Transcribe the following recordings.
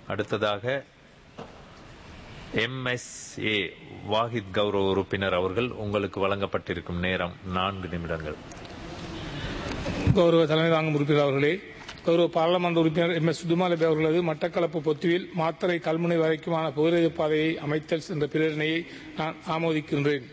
அடுத்ததாக MSA வாஹித் கௌரவ உறுப்பினர் அவர்கள், உங்களுக்கு வழங்கப்பட்டிருக்கும் நேரம் 4 நிமிடங்கள். கௌரவ தலைமை தாங்கும் உறுப்பினர் அவர்களே, கௌரவ பாராளுமன்ற உறுப்பினர் MS சுதுமாலபே அவர்களது மட்டக்களப்பு பொத்துவில் மாத்தறை கல்முனை வரைக்குமான புகையிரத பாதையை அமைத்தல் என்ற பிரேரணையை நான் ஆமோதிக்கின்றேன்.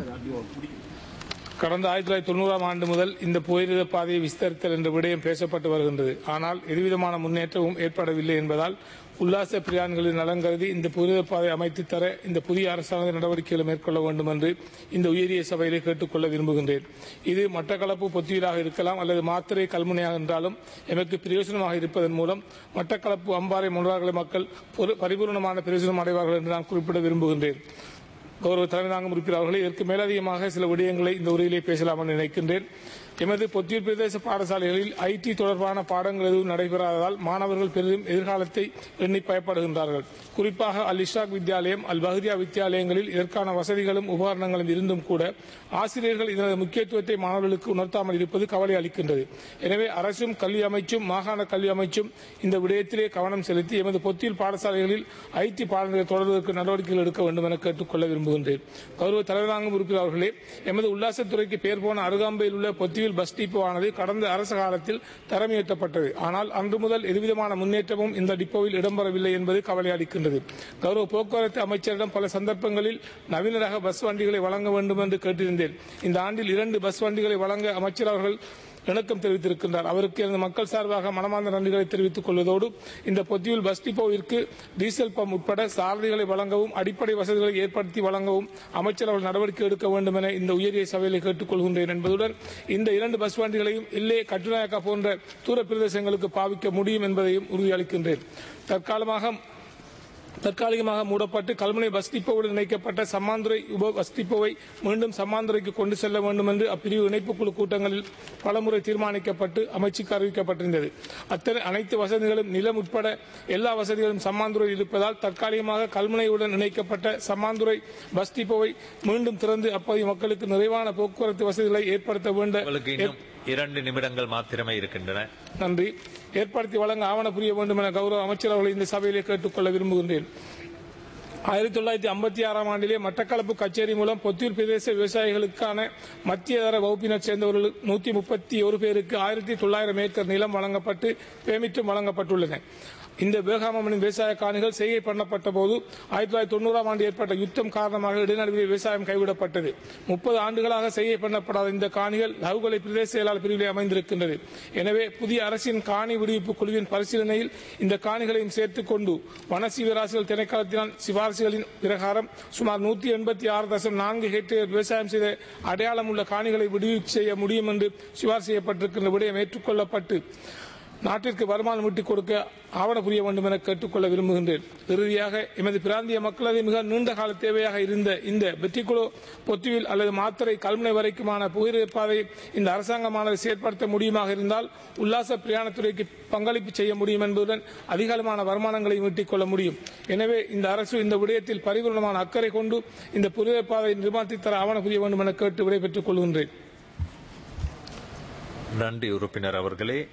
கடந்த 1990ஆம் ஆண்டு முதல் இந்த புகையிரத பாதையை விஸ்தரித்தல் என்ற விடயம் பேசப்பட்டு வருகின்றது. ஆனால் எதுவிதமான முன்னேற்றமும் ஏற்படவில்லை என்பதால் உல்லாச பிரயாணிகளின் நலன் கருதி இந்த புகையிரத பாதை அமைத்து தர இந்த புதிய அரசாங்க நடவடிக்கைகளை மேற்கொள்ள வேண்டும் என்று இந்த உயரிய சபையிலே கேட்டுக்கொள்ள விரும்புகின்றேன். இது மட்டக்களப்பு பொத்துவிலாக இருக்கலாம் அல்லது மாத்தறை கல்முனையாக என்றாலும் எமக்கு பிரயோஜனமாக இருப்பதன் மூலம் மட்டக்களப்பு அம்பாறை முன்னாள் மக்கள் பரிபூர்ணமான பிரயோஜனம் அடைவார்கள் என்று நான் குறிப்பிட விரும்புகின்றேன். கௌரவ தலைமை தாங்கும் உறுப்பினர் அவர்களே, இதற்கு மேலதிகமாக சில விடயங்களை இந்த உரையிலே பேசலாம் என்று நினைக்கின்றேன். எமது பொத்தியூர் பிரதேச பாடசாலைகளில் IT தொடர்பான பாடங்கள் எதுவும் நடைபெறாததால் மாணவர்கள் பெரிதும் எதிர்காலத்தை எண்ணி பயப்படுகின்றார்கள். குறிப்பாக அல் இஷாக் வித்யாலயம், அல் பஹ்ரியா வித்யாலயங்களில் இதற்கான வசதிகளும் உபகரணங்களும் இருந்தும் கூட ஆசிரியர்கள் இதனது முக்கியத்துவத்தை மாணவர்களுக்கு உணர்த்தாமல் இருப்பது கவலை அளிக்கின்றது. எனவே அரசும் கல்வி அமைச்சும் மாகாண கல்வி அமைச்சும் இந்த விடயத்திலே கவனம் செலுத்தி எமது பொத்தியூர் பாடசாலைகளில் IT பாடங்களை தொடர்வதற்கு நடவடிக்கைகள் எடுக்க வேண்டும் என கேட்டுக்கொள்ள விரும்புகின்றேன். கௌரவ தலைவர் தாங்கும் உறுப்பினர் அவர்களே, எமது உல்லாசத்துறைக்கு பெயர் போன அருகாம்பையில் உள்ள பொத்தியூர் பஸ் டிப்போவானது கடந்த அரசு காலத்தில் தரமுயர்த்தப்பட்டது. ஆனால் அன்று முதல் எதுவிதமான முன்னேற்றமும் இந்த டிப்போவில் இடம்பெறவில்லை என்பது கவலை அளிக்கின்றது. கௌரவ போக்குவரத்து அமைச்சரிடம் பல சந்தர்ப்பங்களில் நவீன ரக பஸ் வண்டிகளை வழங்க வேண்டும் என்று கேட்டிருந்தேன். இந்த ஆண்டில் 2 பஸ் வண்டிகளை வழங்க அமைச்சர் அவர்கள் இணக்கம் தெரிவித்திருக்கின்றார். அவருக்கு எனது மக்கள் சார்பாக மனமார்ந்த நன்றிகளை தெரிவித்துக் கொள்வதோடு இந்த பொத்தியூர் பஸ் டிப்போவிற்கு டீசல் பம்ப் உட்பட சாரதிகளை வழங்கவும் அடிப்படை வசதிகளை ஏற்படுத்தி வழங்கவும் அமைச்சர் அவர்கள் நடவடிக்கை எடுக்க வேண்டும் என இந்த உயரிய சபையில் கேட்டுக் கொள்கின்றேன் என்பதுடன் இந்த 2 பஸ் வண்டிகளையும் எல்லே கட்டுநாயக்கா போன்ற தூர பிரதேசங்களுக்கு பாவிக்க முடியும் என்பதையும் உறுதியளிக்கின்றேன். தற்காலிகமாக மூடப்பட்டு கல்முனை பஸ் டிப்போவுடன் இணைக்கப்பட்ட சம்மாந்துறை உப பஸ் டிப்போவை மீண்டும் சம்மாந்துறைக்கு கொண்டு செல்ல வேண்டும் என்று அப்பிரிவு இணைப்புக்குழு கூட்டங்களில் பலமுறை தீர்மானிக்கப்பட்டு அமைச்சுக்கு அறிவிக்கப்பட்டிருந்தது. அனைத்து வசதிகளும் நிலம் உட்பட எல்லா வசதிகளும் சம்மாந்துறையில் இருப்பதால் தற்காலிகமாக கல்முனையுடன் இணைக்கப்பட்ட சம்மாந்துறை பஸ் டிப்போவை மீண்டும் திறந்து அப்போதைய மக்களுக்கு நிறைவான போக்குவரத்து வசதிகளை ஏற்படுத்த வேண்டும். 2 நிமிடங்கள் மாத்திரமே இருக்கின்றன. நன்றி. ஏற்படுத்தி வழங்க ஆவண புரிய வேண்டும் என கௌரவ அமைச்சர் அவர்களை இந்த சபையிலே கேட்டுக்கொள்ள விரும்புகின்றேன். 1956ஆம் ஆண்டிலே மட்டக்களப்பு கச்சேரி மூலம் பொத்தியூர் பிரதேச விவசாயிகளுக்கான மத்திய தர வகுப்பினர் சேர்ந்தவர்கள் 131 பேருக்கு 1900 ஏக்கர் நிலம் வழங்கப்பட்டு பேமிட்டும் வழங்கப்பட்டுள்ளன. இந்த பேகாமனின் விவசாய காணிகள் செய்கை பண்ணப்பட்ட போது 1990ஆம் ஆண்டு ஏற்பட்ட யுத்தம் காரணமாக இடைநடுவில் விவசாயம் கைவிடப்பட்டது. 30 ஆண்டுகளாக செய்கை பண்ணப்படாத இந்த காணிகள் லவுகலை பிரதேச செயலாளர் பிரிவிலே அமைந்திருக்கின்றது. எனவே புதிய அரசின் காணி விடுவிப்பு குழுவின் பரிசீலனையில் இந்த காணிகளையும் சேர்த்துக் கொண்டு வன சீவராசிகள் திணைக்களத்தினால் சிபாரிசுகளின் பிரகாரம் சுமார் 186.4 ஹெக்டேர் விவசாயம் செய்த அடையாளம் உள்ள காணிகளை விடுவிப்பு செய்ய முடியும் என்று சிபாரிசு செய்யப்பட்டிருக்கின்ற விடயம் ஏற்றுக்கொள்ளப்பட்டு நாட்டிற்கு வருமானம் ஈட்டிக் கொடுக்க ஆவண புரிய வேண்டும் என கேட்டுக்கொள்ள விரும்புகின்றேன். இறுதியாக எமது பிராந்திய மக்களது மிக நீண்ட கால தேவையாக இருந்த இந்த வெற்றிக்குழு பொத்துவில் அல்லது மாத்தறை கல்முனை வரைக்குமான புகையிரத பாதையை இந்த அரசாங்கமானது செயற்படுத்த முடியுமாக இருந்தால் உல்லாச பிரயாணத்துறைக்கு பங்களிப்பு செய்ய முடியும் என்பதுடன் அதிகளவான வருமானங்களை ஈட்டிக் கொள்ள முடியும். எனவே இந்த அரசு இந்த விடயத்தில் பரிபூர்ணமான அக்கறை கொண்டு இந்த புகையிரத பாதையை நிர்மாணித்து தர ஆவண புரிய வேண்டும் என கேட்டு விடைபெற்றுக் கொள்கின்றேன். நன்றி உறுப்பினர் அவர்களே.